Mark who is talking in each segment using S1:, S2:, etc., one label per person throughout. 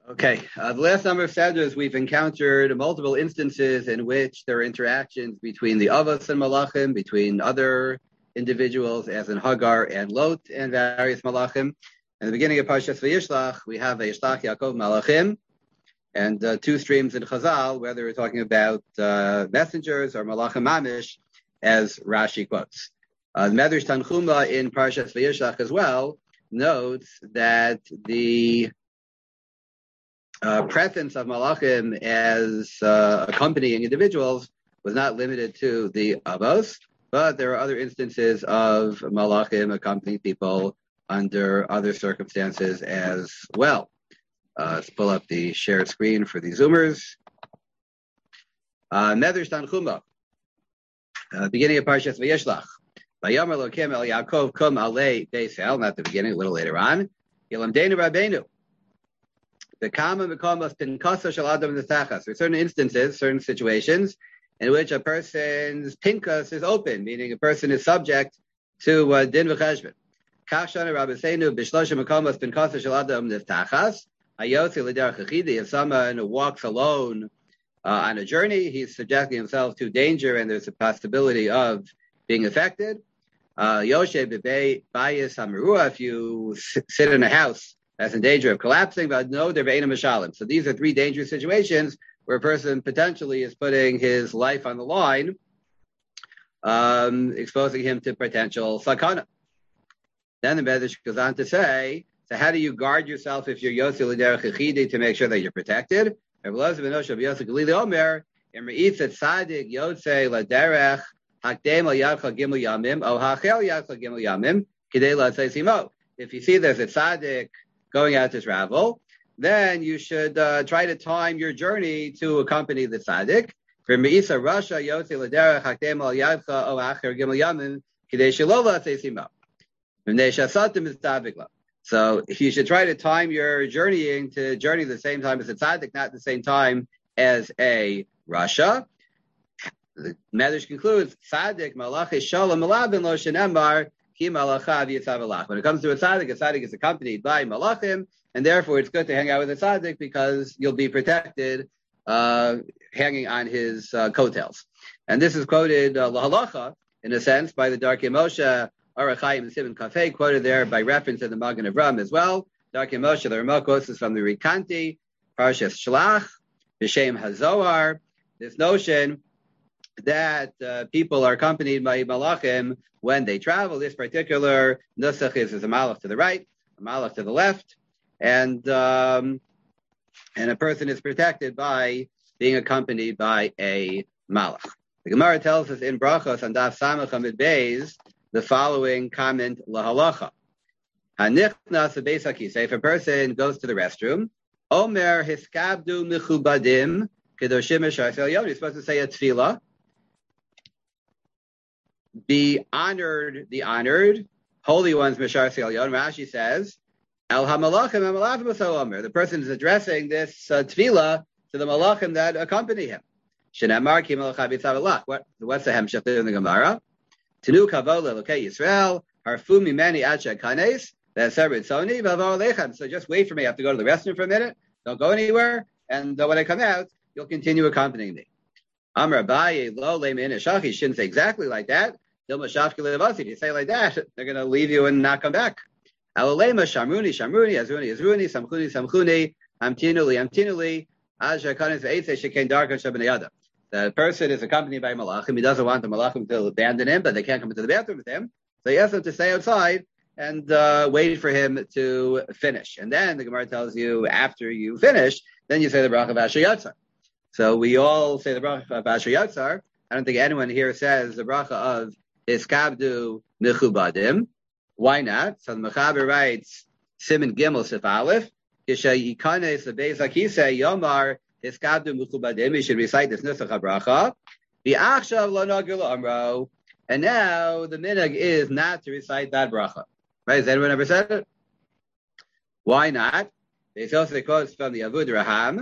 S1: Okay, the last number of seders we've encountered multiple instances in which there are interactions between the Avos and Malachim, between other individuals, as in Hagar and Lot and various Malachim. In the beginning of Parshas Vayishlach, we have Vayishlach Yaakov Malachim, and two streams in Chazal, whether we're talking about messengers or Malachim Mamish, as Rashi quotes. The Medrash Tanchuma in Parshas Vayishlach as well notes that the presence of Malachim as accompanying individuals was not limited to the Avos, but there are other instances of Malachim accompanying people under other circumstances as well. Let's pull up the shared screen for the Zoomers. Medrash Tanchuma, beginning of Parshas Vayishlach. Vayomer Elokim el Yaakov kum alei Beisel, not the beginning, a little later on. Yilamdeinu Rabbeinu. The common becomes pinkasa shel adam netachas. There are certain instances, certain situations, in which a person's pinkas is open, meaning a person is subject to din v'cheshbon. Kach shana Rabbeinu b'shlosha mekomos pinkasa shel adam netachas. Hayotzi l'derech echidi. If someone walks alone on a journey, he's subjecting himself to danger, and there's a possibility of being affected. Yoshe b'bei bayis hamerua. If you sit in a house that's in danger of collapsing, but no, they're ve'ena mishalim. So these are three dangerous situations where a person potentially is putting his life on the line, exposing him to potential sakana. Then the Medrash goes on to say, so how do you guard yourself if you're yotzi l'derech echidi to make sure that you're protected? Rav Elazar ben Osha b'Yosef Galili Omer, Imre'itzet Sadik Yotzei l'derech hakdem l'yadcha gimel yamim o hachel yadcha gimel yamim kidei l'asei simo. If you see there's a tzaddik going out to travel, then you should try to time your journey to accompany the tzaddik. Meisa Rasha Yotzi l'derech hakdem al yadcha o acher gimel yamim kidei shelo l'asei simo. V'nei shasatim is tzaddik. So you should try to time your journeying to journey the same time as a tzaddik, not the same time as a Rasha. The Medrash concludes, tzaddik malach shalom malabin lo shenemar ki malachav yitzav. When it comes to a tzaddik is accompanied by malachim, and therefore it's good to hang out with a tzaddik because you'll be protected hanging on his coattails. And this is quoted lahalacha, in a sense, by the Darkei Moshe Arachayim and Sivan Kafei, quoted there by reference in the Magen Avram as well. Darkei Moshe, the Ramah quotes this from the Rikanti, Parshas Shlach, B'Shem HaZohar. This notion that people are accompanied by malachim when they travel. This particular nusach is a malach to the right, a malach to the left, and a person is protected by being accompanied by a malach. The Gemara tells us in Brachos on Daf Samach Amid Beis the following comment lahalacha. Hanichnas beis hakisei. If a person goes to the restroom, Omer hiskabdu mechubadim kedoshim eshar sel. You're supposed to say a tefillah. Be honored, the honored, holy ones, Mishar Sel Yon. Rashi says, El HaMalachim HaMalachim B'Sol Omer. The person is addressing this tefillah to the malachim that accompany him. Shenamar Ki Malachah B'Tzav Elach. What's the hemshech in the Gemara? Tenu Kavod L'Elokei Yisrael Harfu Mimeni Ad Shekanes V'Aser B'Tzoni V'Avar Aleichem. So just wait for me. I have to go to the restroom for a minute. Don't go anywhere. And when I come out, you'll continue accompanying me. Amar Abaye Lo Leimin Eshach. He shouldn't say exactly like that. If you say like that, they're going to leave you and not come back. Alalema Shamruni, Shamruni, Azruni, Azruni, Samchuni, Samchuni, Amtinuli, Amtinuli, Ajakanis Eitze Shekain Darka Shabanayada. The person is accompanied by Malachim. He doesn't want the Malachim to abandon him, but they can't come into the bathroom with him. So he asks them to stay outside and wait for him to finish. And then the Gemara tells you, after you finish, then you say the Bracha of Asher Yatzar. So we all say the Bracha of Asher Yatzar. I don't think anyone here says the Bracha of Iskabdu Mechubadim. Why not? So the Mechaber writes, Siman Gimel Sif Aleph, Yisha Yikanes the Beis Hakisei Yomar Iskabdu Mechubadim. You should recite this Nusach HaBracha. V'achshav lo nagir amro. And now the minhag is not to recite that bracha. Right? Has anyone ever said it? Why not? They also quotes from the Avud Raham.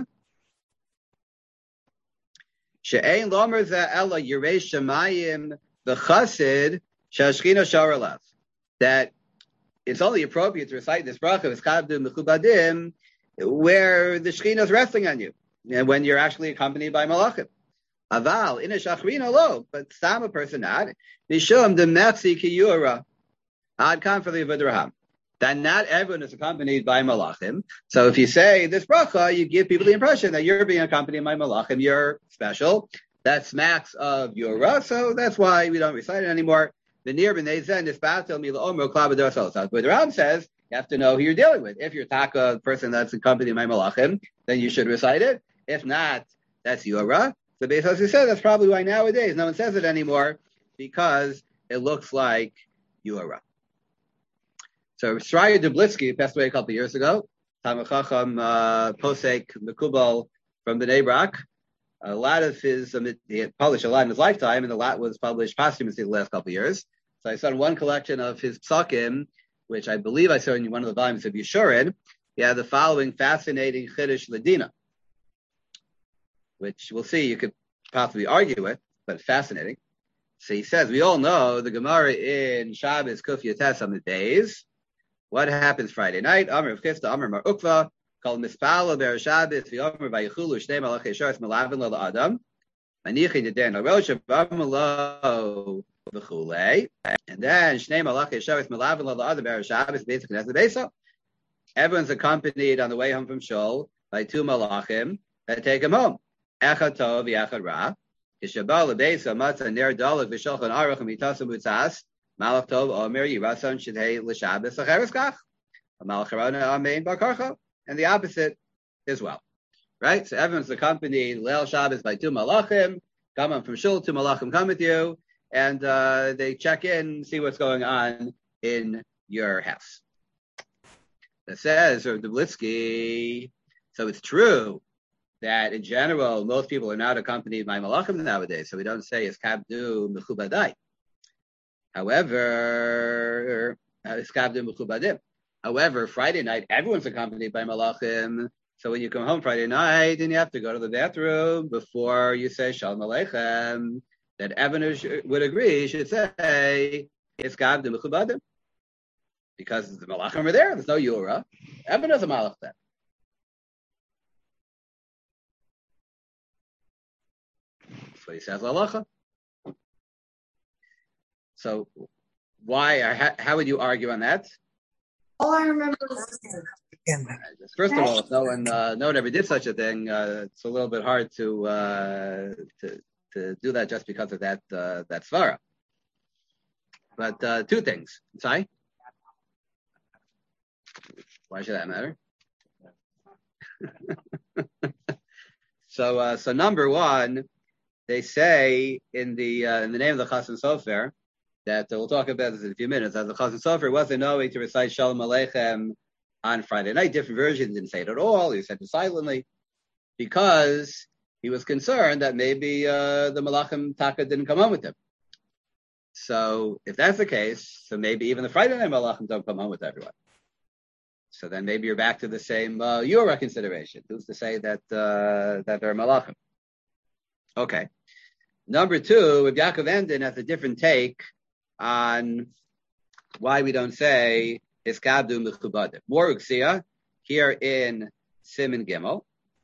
S1: She'ein lomer za'ela yirei shemayim the chassid shashchina sharalav, that it's only appropriate to recite this bracha of Iskabdu Mechubadim where the Shekhinah is resting on you, and when you're actually accompanied by Malachim. Aval in a Shachrina lo, but some a person not. Mishum the Mechsi Kiyura. Ad Khan for the Avidraham. That not everyone is accompanied by Malachim. So if you say this bracha, you give people the impression that you're being accompanied by Malachim, you're special. That smacks of Yura, so that's why we don't recite it anymore. The near b'nei zen nispatel mila omer klabados osas. But the Ram says you have to know who you're dealing with. If you're taka person that's accompanied by Malachim, then you should recite it. If not, that's Yura. So Beis Hosei said that's probably why nowadays no one says it anymore, because it looks like Yura. So Shraya Dublitsky passed away a couple of years ago. Talmid Chacham Posek Mekubal from Bnei Brak. A lot of his, he had published a lot in his lifetime, and a lot was published posthumously the last couple of years. So I saw in one collection of his psakim, which I believe I saw in one of the volumes of Yeshurin, he had the following fascinating Chiddush Ladina, which we'll see you could possibly argue with, but fascinating. So he says, we all know the Gemara in Shabbos Kuf Yates on the days. What happens Friday night? Amr of Chisda, Amr Mar Ukva, called Mispala Ber Shabbos, V'Omer Vayichulu, Shnei Malachei Sharis Melavin Lo Adam, Manichin Yedei Narosh, V'Amalo V'Chulei, and then Shnei Malachei Sharis Melavin Lo Adam Ber Shabbos, basically that's the Beisa. Everyone's accompanied on the way home from Shul by two Malachim that take him home. Echad Tov, Yechad Ra, Yishabal Lebeisa, Matzah Ner Dalek, V'Shulchan Aruch, Mitasam Utzas, Malach Tov Omer Yirason Shidei L'Shabbos Acheres Kach, Malach Harona Amein Bar Karcha, and the opposite as well, right? So everyone's accompanied Leil Shabbos by two Malachim, come on from Shul, two Malachim come with you, and they check in, see what's going on in your house. It says, or Dublitsky, so it's true that in general, most people are not accompanied by Malachim nowadays, so we don't say it's Kabdu Mechubadai. However, Friday night, everyone's accompanied by Malachim. So when you come home Friday night and you have to go to the bathroom before you say Shalom Aleichem, that everyone would agree, should say, it's Gavdim Mechubadim. Because the Malachim are there, there's no Yura. Everyone has a Malach then. So he says, Lalacha. So why, or how would you argue on that?
S2: All I remember is
S1: first of all, if no one ever did such a thing, it's a little bit hard to do that just because of that svara. But two things. Sorry? Why should that matter? So number one, they say in the name of the Chassan Sofer that we'll talk about this in a few minutes. As the Chassan Sofer wasn't knowing to recite Shalom Aleichem on Friday night. Different versions didn't say it at all. He said it silently because he was concerned that maybe the Malachim Taka didn't come home with him. So if that's the case, so maybe even the Friday night Malachim don't come home with everyone. So then maybe you're back to the same Yura consideration. Who's to say that they're Malachim? Okay. Number two, if Yaakov Emden has a different take on why we don't say Iskabdu Mechubadim. More Uksiya, here in Siman Gimel.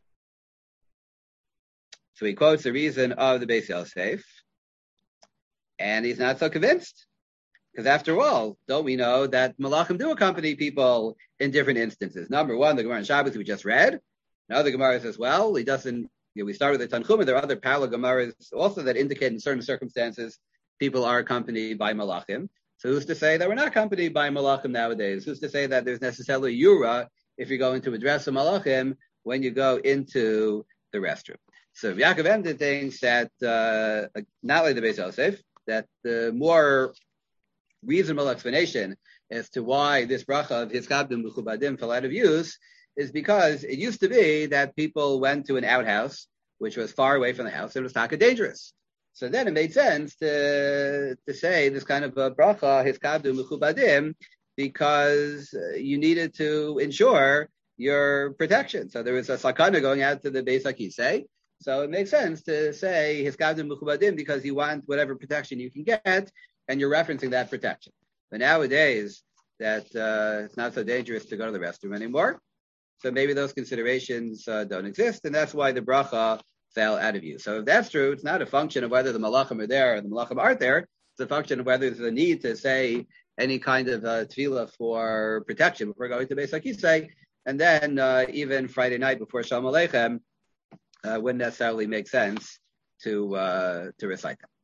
S1: So he quotes the reason of the Beis Yosef, and he's not so convinced. Because after all, don't we know that Malachim do accompany people in different instances? Number one, the Gemara in Shabbos we just read. Now the Gemara says, well, he doesn't, we start with the Tanchuma. There are other parallel Gemaras also that indicate in certain circumstances people are accompanied by Malachim. So who's to say that we're not accompanied by Malachim nowadays? Who's to say that there's necessarily Yura if you're going to address a Malachim when you go into the restroom? So Yaakov Emden thinks that, not like the Beis Yosef, that the more reasonable explanation as to why this bracha of Hiskabdim Mechubadim fell out of use is because it used to be that people went to an outhouse which was far away from the house and it was taka dangerous. So then it made sense to say this kind of a bracha Hiskabdim Mechubadim because you needed to ensure your protection. So there was a sakana going out to the Beis HaKisei. So it makes sense to say Hiskabdim Mechubadim because you want whatever protection you can get, and you're referencing that protection. But nowadays, that it's not so dangerous to go to the restroom anymore. So maybe those considerations don't exist, and that's why the bracha fell out of use. So if that's true, it's not a function of whether the malachim are there or the malachim aren't there. It's a function of whether there's a need to say any kind of tefillah for protection before going to Beis HaKisei. And then even Friday night before Shalom Aleichem wouldn't necessarily make sense to recite them.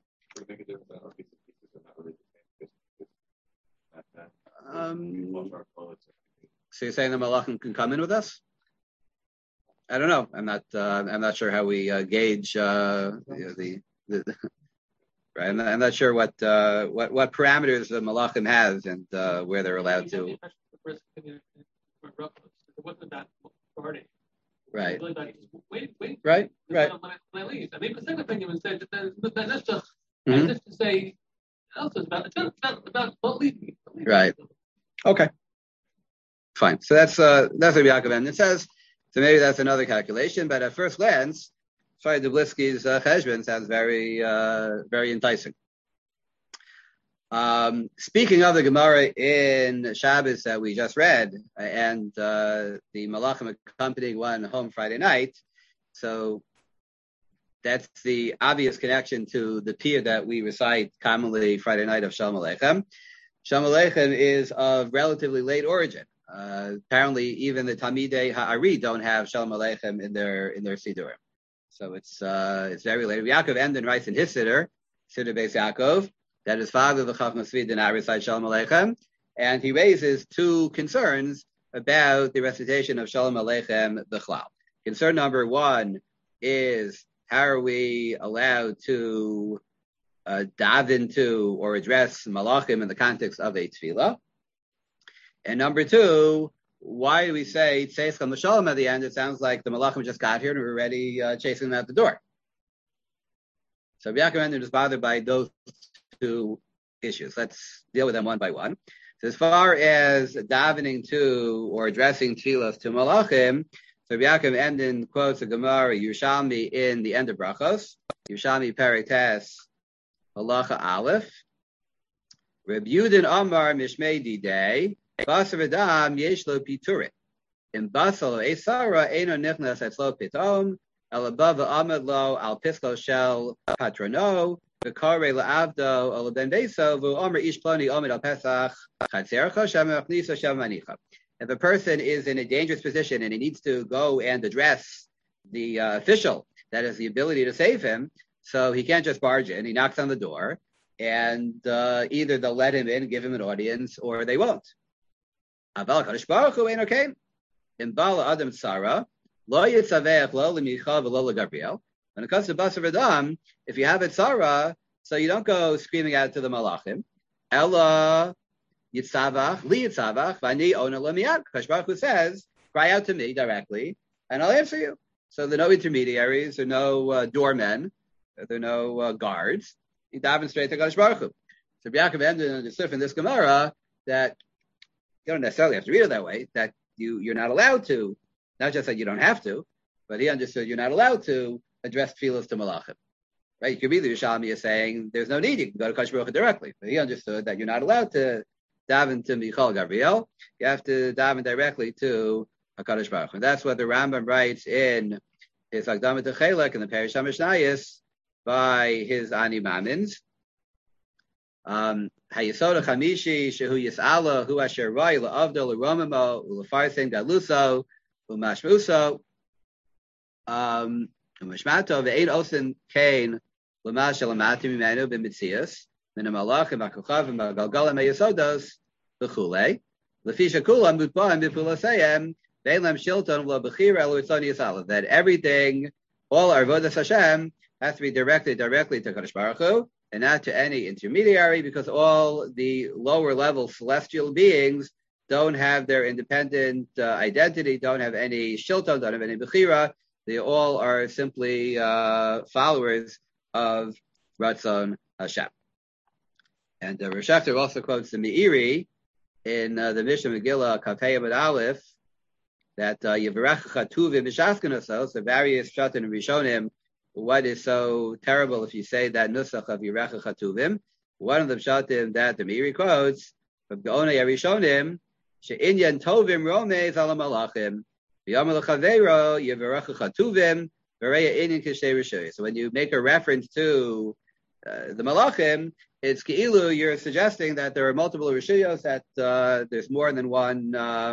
S1: So you're saying the malachim can come in with us? I don't know. I'm not sure how we gauge the right. I'm not sure what parameters the malachim has and where they're allowed to. Right. Wait. Right.
S3: When I leave, I mean, the second opinion would say that that's just to say. Also, it's about not leaving.
S1: Right. Okay. Fine. So that's what Yaakov Emden says. So maybe that's another calculation, but at first glance, Shai Dublisky's cheshbon sounds very, very enticing. Speaking of the Gemara in Shabbos that we just read, and the Malachim accompanying one home Friday night, so that's the obvious connection to the piyut that we recite commonly Friday night of Shalom Aleichem. Shalom Aleichem is of relatively late origin. Apparently, even the Talmidei Ha'ari don't have Shalom Aleichem in their Sidurim. So it's very late. Yaakov Emden writes in his Siddur Beis Yaakov, that his father, the Chacham Tzvi, did not recite Shalom Aleichem, and he raises two concerns about the recitation of Shalom Aleichem B'chlal. Concern number one is, how are we allowed to dive into or address malachim in the context of a tefillah? And number two, why do we say Tzeis Cham L'Shalom at the end? It sounds like the malachim just got here and we're already chasing them out the door. So Yaakov Emden is bothered by those two issues. Let's deal with them one by one. So as far as davening to or addressing tefillas to malachim, so Yaakov Emden quotes a Gemara Yerushalmi in the end of Brachos, Yerushalmi Perek Tes Halacha Aleph. Reb Yudin Amar Mishmei Didei Basar Adam Yeshlo Piturin. In Basal Esara Eino Nichnas Etzlo Pitom Elabava Amad Lo Al Pisko Shel Patrono V'Karei LaAvdo Al Ben Beso V'Omer Ish Ploni Omed Al Pesach Chatzercha Shem Achniso Shem Manicha. If a person is in a dangerous position and he needs to go and address the official that has the ability to save him, so he can't just barge in. He knocks on the door, and either they'll let him in, give him an audience, or they won't. Aval Kadosh Baruch Hu ain't okay. In Bala Adam Sarah, Lo Yitzavech Lo LeMicha V'Lo LeGabriel. When it comes to Basar Adam, if you have it Sarah, so you don't go screaming out to the Malachim. Ella Yitzavach, Li Yitzavach, Vani Ona Lamiyat. Kadosh Baruch Hu says, cry out to me directly, and I'll answer you. So there are no intermediaries, there are no doormen, there are no guards. You daven straight to Kadosh Baruch Hu. So Yaakov Emden understood from this Gemara that you don't necessarily have to read it that way, that you're not allowed to, not just that you don't have to, but he understood you're not allowed to address tefillas to malachim. Right? You could be the Yerushalmi is saying there's no need, you can go to Kadosh Baruch Hu directly. But he understood that you're not allowed to daven to Michal Gabriel. You have to daven directly to HaKadosh Baruch Hu. And that's what the Rambam writes in his Akdamat Chelek in the Parish HaMishnayos by his Ani Mamins. Hayasoda Chamishi Shehu Yis'ala Hu Asher Rai La'avdo L'Romimo U'Lefarsen Galuso U'Mashmuso U'Mashmato Ve'ein Osin Kain L'Mash Elamati Mimenu B'Mitzias Min HaMalachim HaKochavim HaGalgalim HaYasodos V'Chulei L'Fisha Kulam Mutba'im B'Pulaseyem Ve'elem Shilton V'La'Bechira L'Ritzon Yis'ala, that everything, all our Avodas Hashem, has to be directly to Kadosh Baruch Hu, and not to any intermediary, because all the lower level celestial beings don't have their independent identity, don't have any shilton, don't have any bechira. They all are simply followers of Ratzon Hashem. And Rosh Hashanah also quotes the Meiri in the Mishnah Megillah Kafei Amud Aleph that Yivarech Chatuvim B'Shaskanosos, the various Pshatim and Rishonim. What is so terrible if you say that nusach of Yirecha Chatuvim? One of the pshatim that the Meiri quotes from Gaonei Arishonim, she'inyan tovim romez ala malachim, So when you make a reference to the malachim, it's keilu, you're suggesting that there are multiple rishuyos, that there's more than one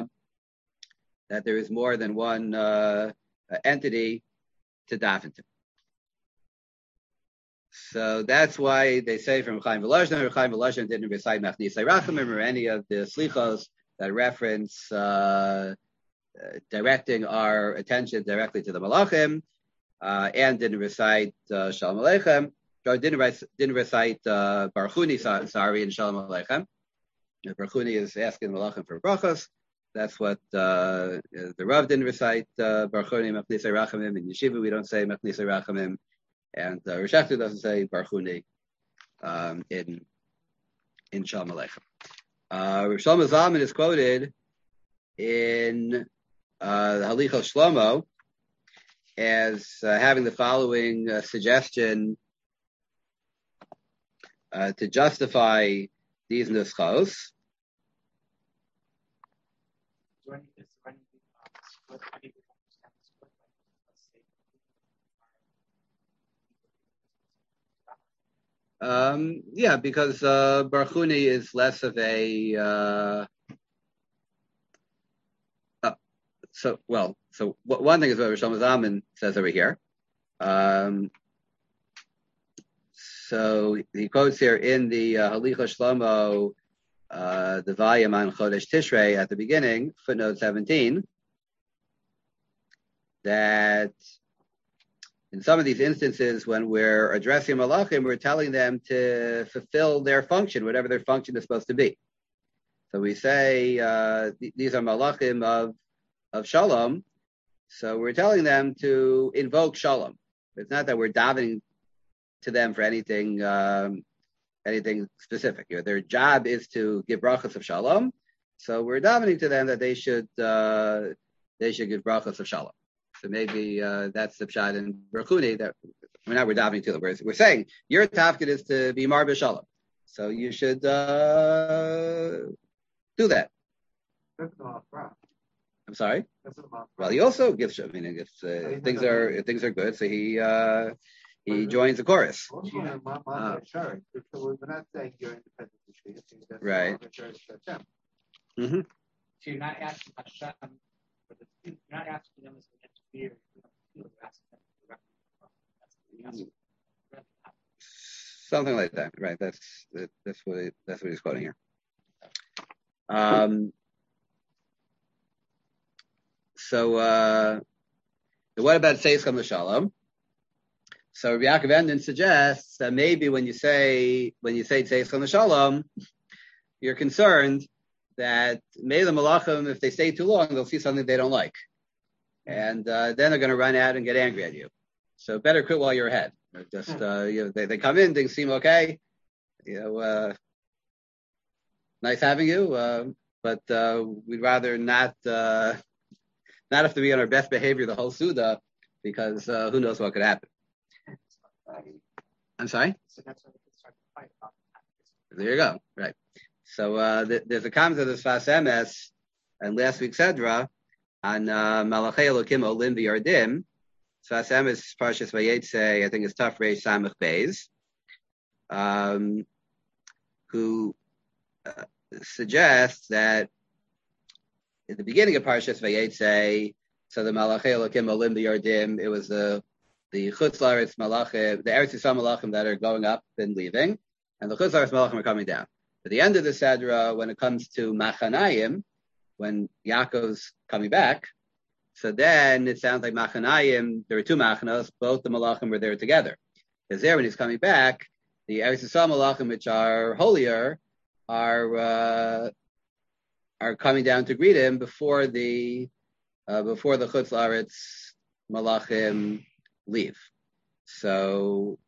S1: entity to daven to. So that's why they say from Chaim Volozhin didn't recite Machnisei Rachamim or any of the slichos that reference directing our attention directly to the malachim, and didn't recite Shalom Aleichem, or didn't recite Barchuni, in Shalom Aleichem. Barchuni is asking the malachim for brachos. That's what the Rav didn't recite Barchuni Machnisei Rachamim. In Yeshiva we don't say Machnisei Rachamim, and Rosh Hashanah doesn't say Barchuni in Shalom Aleichem. Rav Shlomo Zalman is quoted in the Halichos Shlomo as having the following suggestion to justify these nuschos. Yeah, because Barchuni is less of a so one thing is what Rosh Zalman says over here. So he quotes here in the Halichos Shlomo, the volume on Chodesh Tishrei at the beginning, footnote 17, that in some of these instances when we're addressing malachim, we're telling them to fulfill their function, whatever their function is supposed to be. So we say these are malachim of shalom, so we're telling them to invoke shalom. It's not that we're davening to them for anything specific. Their job is to give brachos of shalom, so we're davening to them that they should give brachos of shalom. So maybe that's the pshat in Barchuni, that we're davening to them. We're saying your tafkid is to be mar b'shalom, so you should do that. I'm sorry. Well, he also gives. I mean, if things are good, so he joins the chorus. Right. Mm-hmm.
S4: So you're not asking Hashem, you're not asking them to interfere. You're asking them to
S1: something like that, right? That's what he's quoting here. So what about Seis Cham L'Shalom? So Rabbi Yaakov Emden suggests that maybe when you say Seis Cham L'Shalom, you're concerned that maybe the malachim, if they stay too long, they'll see something they don't like, and then they're going to run out and get angry at you. So better quit while you're ahead. Just they come in, things seem okay, nice having you, but we'd rather not have to be on our best behavior the whole Suda, because who knows what could happen. I'm sorry?
S4: So that's what we can start to fight about.
S1: There you go. Right. So there's a comment of the Sfas Emes and last week's Sedra on Malachei Elokim Olim V'Yardim. Sfas Emes Parshas Vayetze, I think it's Taf Reish Samach Beis, who suggests that in the beginning of Parshas Vayetze, so the Malachei Elokim Olim V'Yardim, it was the Chutz La'aretz Malachim, the Eretz Yisrael Malachim that are going up and leaving, and the Chutz La'aretz Malachim are coming down. At the end of the Sedra, when it comes to Machanayim, when Yaakov's coming back, so then it sounds like Machanayim, there were two Machanos, both the Malachim were there together. Because there, when he's coming back, the Eretz Yisrael Malachim, which are holier, are coming down to greet him before the Chutz La'aretz Malachim leave. So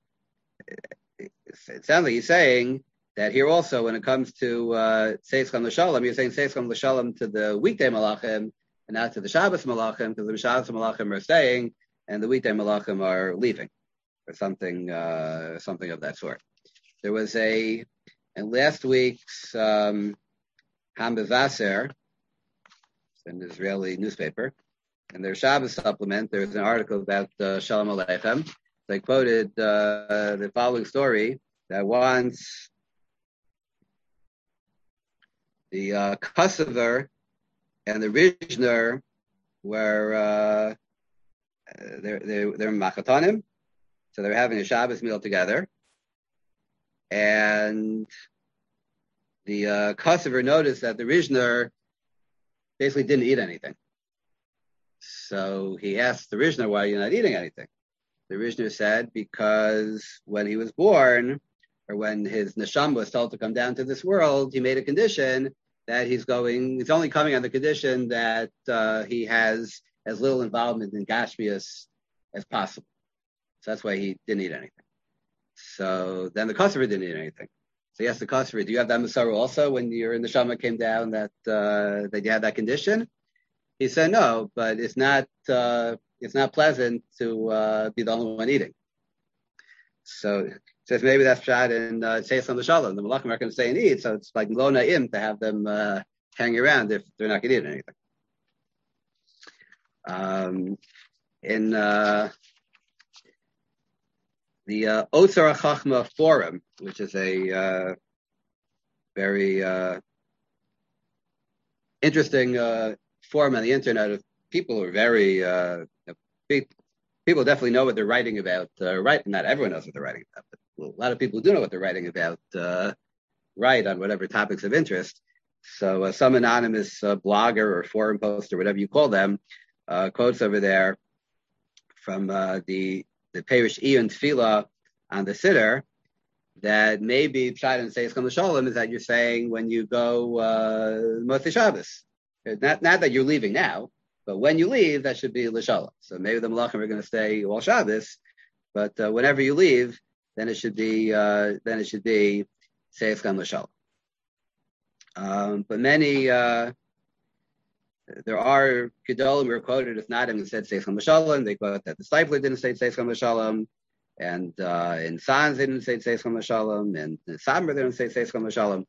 S1: it sounds like he's saying that here also, when it comes to Seis Cham L'Shalom, you're saying Seis Cham L'Shalom to the weekday Malachim and not to the Shabbos Malachim, because the Shabbos Malachim are staying and the weekday Malachim are leaving, or something of that sort. There was in last week's Ham B'Vaser, an Israeli newspaper, in their Shabbos supplement, there's an article about Shalom Aleichem. They quoted the following story that once the Kosover and the Rizhner were they're Machatonim, so they're having a Shabbos meal together, and the Kosover noticed that the Rizhner basically didn't eat anything. So he asked the Rizhner, why are you not eating anything? The Rizhner said, because when he was born, or when his neshama was told to come down to this world, he made a condition that he's only coming on the condition that he has as little involvement in Gashmias as possible. So that's why he didn't eat anything. So then the Kosover didn't eat anything. So he asked the Kosover, do you have that Masara also when your neshama came down that you had that condition? He said no, but it's not pleasant to be the only one eating. So he says maybe that's shot in Seis L'Shalom. The Malachim are going to stay and eat, so it's like lo na'im to have them hang around if they're not going to eat anything. In the Otzar HaChachma forum, which is a very interesting forum on the internet of people who are very people definitely know what they're writing about. Not everyone knows what they're writing about, but a lot of people do know what they're writing about. Right on whatever topics of interest. So some anonymous blogger or forum post or whatever you call them quotes over there from the Perish Iyun Tefillah on the Siddur that maybe Pshat and Seis L'Shalom is that you're saying when you go Motzei Shabbos. Not that you're leaving now, but when you leave, that should be L'Shalom. So maybe the Malachim are going to stay all Shabbos, but whenever you leave, then it should be Seis L'Shalom. But many there are Gedolim who are quoted as not having said Seis L'Shalom. They quote that the Discipler didn't say Seis L'Shalom, and in Sanz they didn't say Seis L'Shalom, and in Samar they didn't say Seis L'Shalom.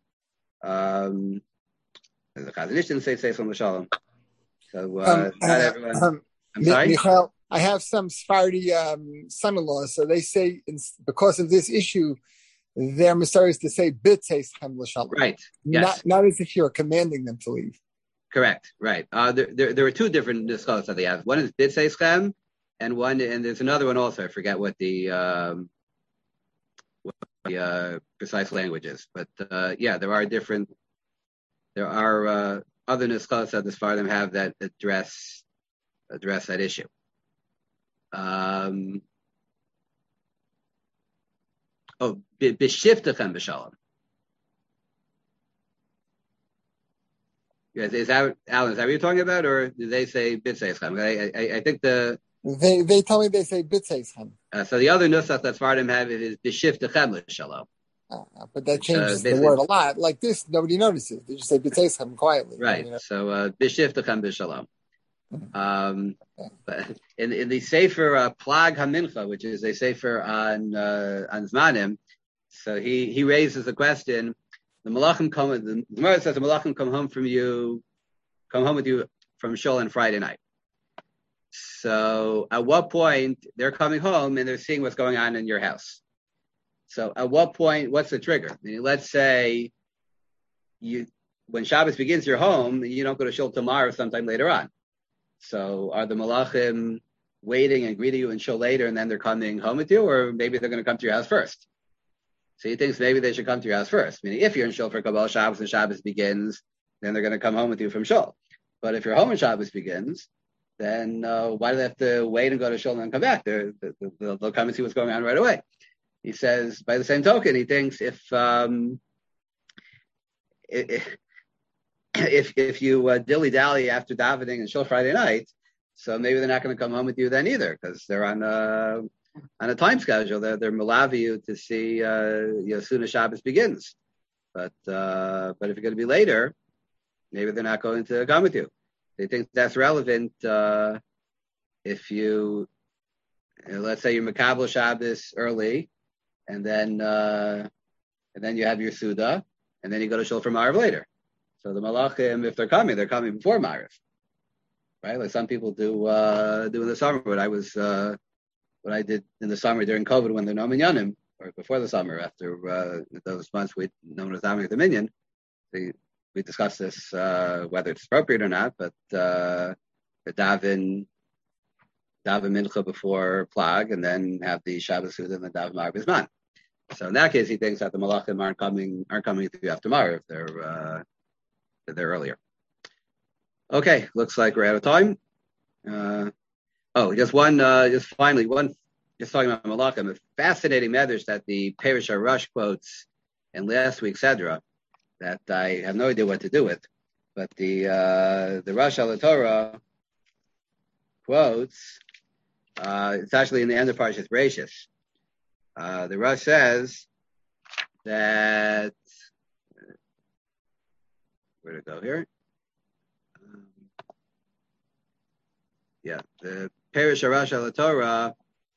S1: The Chazon Ish didn't say Seis L'Shalom. So not everyone. I'm sorry?
S5: Michael, I have some Sephardi son-in-laws, so they say because of this issue, their Messiah is to say B'tzeis Chem L'Shalom.
S1: Right. Yes.
S5: Not as if you're commanding them to leave.
S1: Correct. Right. There are two different discussions that they have. One is B'tzeis Chem, and there's another one also. I forget what the precise language is, but there are different. There are other niskos that the Sfardim have that address that issue. B'shiftachem b'shalom. Is that Alan? Is that what you're talking about, or do they say b'tzeichem? I think
S5: they tell me they say b'tzeichem.
S1: So the other nusach that Sfardim have is b'shiftachem l'shalom.
S5: But that changes the word a lot. Like this, nobody notices. They just say b'tzeichem quietly.
S1: Right. You know? So b'shiftachem b'shalom. But in the Sefer Plag HaMincha, which is a Sefer on Zmanim, so he raises the question: the Malachim the Gemara says the Malachim come home with you from Shul on Friday night. So at what point they're coming home and they're seeing what's going on in your house? So at what point, what's the trigger? I mean, let's say when Shabbos begins, you're home, you don't go to Shul tomorrow, sometime later on. So are the Malachim waiting and greeting you in Shul later and then they're coming home with you, or maybe they're going to come to your house first? So he thinks maybe they should come to your house first. Meaning if you're in Shul for Kabbalah Shabbos and Shabbos begins, then they're going to come home with you from Shul. But if you're home and Shabbos begins, then why do they have to wait and go to Shul and then come back? They'll come and see what's going on right away. He says, by the same token, he thinks if you dilly-dally after davening and Shul Friday night, so maybe they're not going to come home with you then either, because they're on a time schedule. They're malavi you to see as soon as Shabbos begins. But if you're going to be later, maybe they're not going to come with you. They think that's relevant if you let's say you're Makabel Shabbos early, and then you have your Suda, and then you go to Shul for Ma'ariv later. So the Malachim, if they're coming before Ma'ariv. right? Like some people do in the summer. What I did in the summer during COVID when there were no minyanim, or before the summer after those months known as Dominic Dominion. We discussed this whether it's appropriate or not, but the daven mincha before plag, and then have the Shabbos Suda and the daven Mag Bisman. So in that case, he thinks that the malachim aren't coming to you after tomorrow if they're earlier. Okay, looks like we're out of time. Just finally, talking about malachim, a fascinating medrash that the Perish Rush quotes in last week's Sedra that I have no idea what to do with, but the Rosh Torah quotes. It's actually in the end of Parshas Bereishis. The Rosh says that where to go here? The Perish Rosh Torah,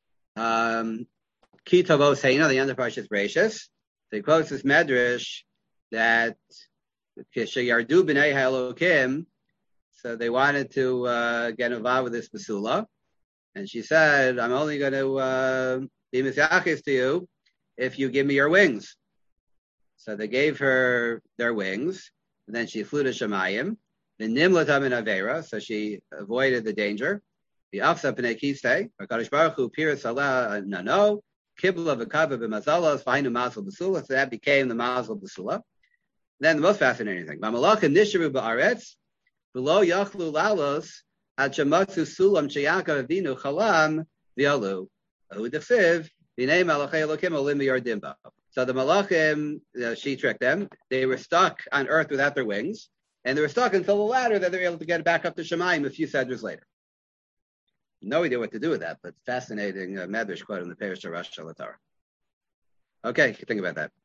S1: Ki Tavo Seina, the end of Parshas Bereishis. So he quotes this medrash that Yardu B'nei Ha'elokim, so they wanted to get involved with this basula, and she said, "I'm only going to be misyachis to you if you give me your wings." So they gave her their wings, and then she flew to Shemayim. The Nimlatam in Avera, so she avoided the danger. The Afsa Pnei Kiste, HaKadosh Baruch Hu Piras Allah Nano, Kibla V'Kava B'Mazalas, V'Hainu Mazel B'Sula, so that became the Mazel B'Sula. Then the most fascinating thing, Mamalachim Nisharu Ba'aretz, Below Yachlu Lalos, Ad Shematzu Sulam Sheyakar Avinu Chalam, V'Yalu, Ahu Defiv, V'nei Malachei Elokim Olim V'Yordimba. So the Malachim, she tricked them. They were stuck on earth without their wings, and they were stuck until the ladder that they were able to get back up to Shemayim a few sedras later. No idea what to do with that, but fascinating medrash quote in the Perish Rosh Torah. Okay, think about that.